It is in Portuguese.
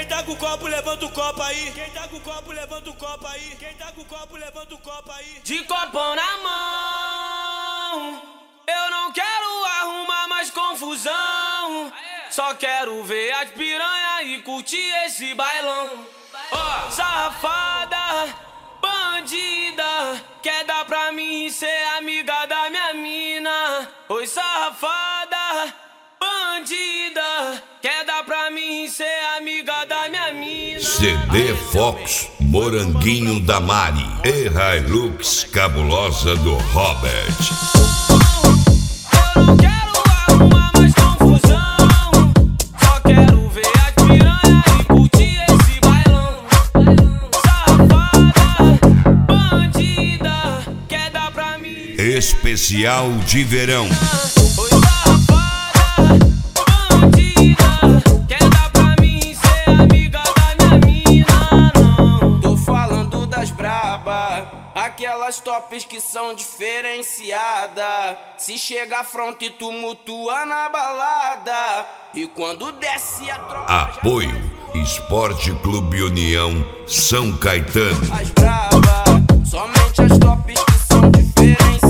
Quem tá com o copo, levanta o copo aí. Quem tá com o copo, levanta o copo aí. Quem tá com o copo, levanta o copo aí. De copão na mão, eu não quero arrumar mais confusão. Só quero ver as piranha e curtir esse bailão. Ó, safada, bandida, quer dar pra mim ser amiga da minha mina. Oi, safada, bandida, quer dar pra mim ser amiga da minha mina. CD Fox, Moranguinho da Mari e Hilux cabulosa do Robert. Eu não quero arrumar mais confusão, só quero ver as piranha e curtir esse bailão. Safada, bandida, quer dar pra mim Especial de verão. Oi, safada, bandida, quer dar pra mim ser amiga da minha mina, não. Tô falando das braba, aquelas tops que são diferenciadas. Se chega front e tumultua na balada, e quando desce a tropa Apoio Esporte Clube União São Caetano. as braba, somente as tops que são diferenciadas.